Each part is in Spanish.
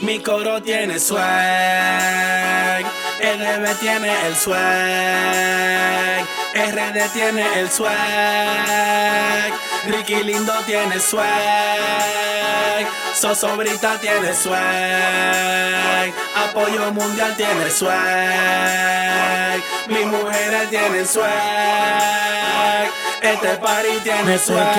Mi coro tiene swag, RD tiene el swag, RD tiene el swag, Ricky Lindo tiene swag, Zozobrita tiene swag, Apoyo Mundial tiene swag, mis mujeres tienen swag, este party tiene swag.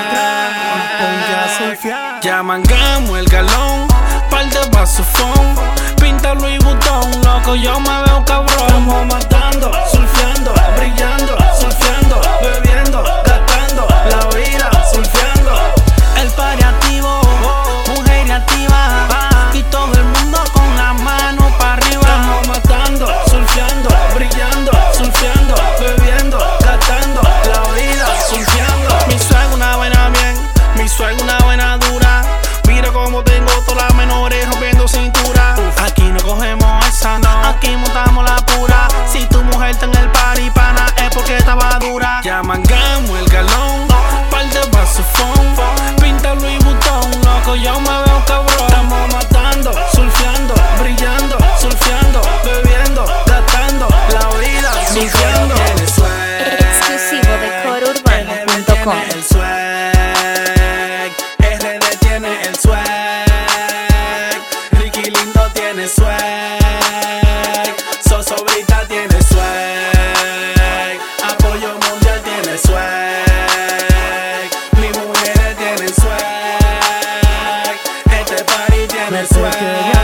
Ya mangamos el galón, par de vasofón, pinta Louis Vuitton, loco, yo me veo cabrón. Estamos matando, surfeando, brillando, surfeando, bebiendo, gastando la vida, surfeando. El party activo, mujer activa, y todo el mundo con la mano para arriba. Estamos matando, surfeando, brillando, surfeando, bebiendo, gastando la vida, surfeando. Mi swag una buena bien, mi swag una buena dura. Mira como tengo todas las menores rompiendo cintura. Aquí no cogemos esa, no. Aquí montamos la pura. Si tu mujer está en el party, pana, es porque estaba dura. Ya mangamos el galón, par de vasofón, pinta Louis Vuitton, loco, yo me veo cabrón. Estamos matando, surfeando, brillando, surfeando, bebiendo, gastando la vida, surfeando. Exclusivo de corourbano.com. El swag, RD tiene el swag, Ricky Lindo tiene swag, Zozobrita tiene swag, Apoyo Mundial tiene swag, mis mujeres tienen swag, este party tiene swag.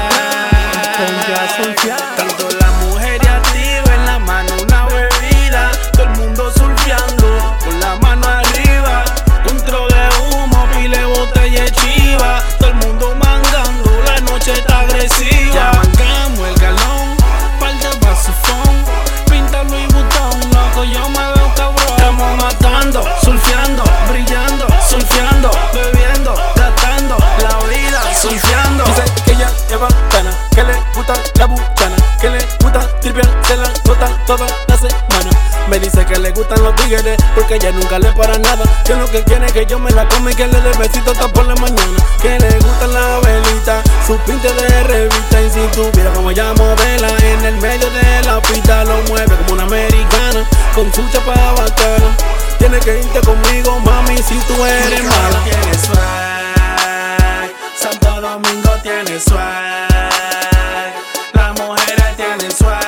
Tanto la mujer activa en la mano una bebida, todo el mundo surfeando con la mano arriba, control de humo, pile botella y chiva, todo el mundo mangando, la noche está agresiva. Ya mangamos el galón, par de vasofón, pinta Louis Vuitton, loco, yo me veo cabrón. Estamos matando, surfeando, brillando, surfeando, bebiendo, gastando la vida, surfeando. Dice que ella es bacana, que le gusta la buchana, que le gusta tripear, se la nota toda la semana. Me dice que le gustan los tigres porque ella nunca le para nada, que lo que quiere es que yo me la come y que le dé besito hasta por la mañana. Que le gustan la velita, su pinte de revista, y si tuviera como ella modela en el medio de la pista, lo mueve como una americana con su chapa bacana. Tienes que irte conmigo, mami, si tú eres mala. Tiene swag, Santo Domingo tiene swag, las mujeres tienen swag,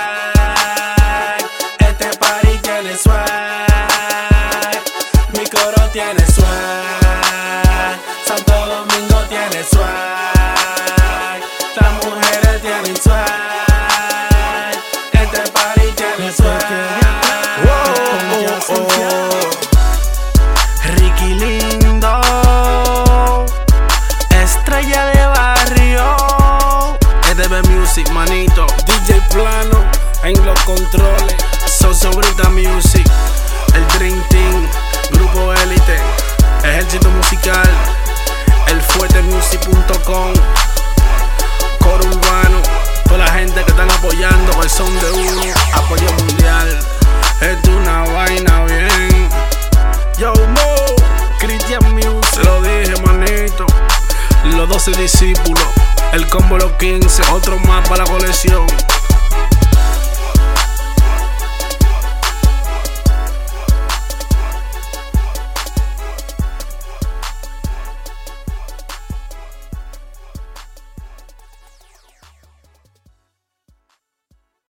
este party tiene swag, mi coro tiene swag, Santo Domingo tiene swag, las mujeres tienen swag, este party tiene swag. Ricky Lindo, estrella de barrio. EDB Music, manito, DJ Plano en los controles, Zozobrita Music, el Dream Team, Grupo Élite, Ejército Musical, elfuertemusic.com, Coro Urbano, toda la gente que están apoyando el son de uno, Apoyo Mundial. Es una vaina bien. Yo Mo, Christian Music, se lo dije, manito. Los 12 discípulos, el combo los 15, otro más para la colección.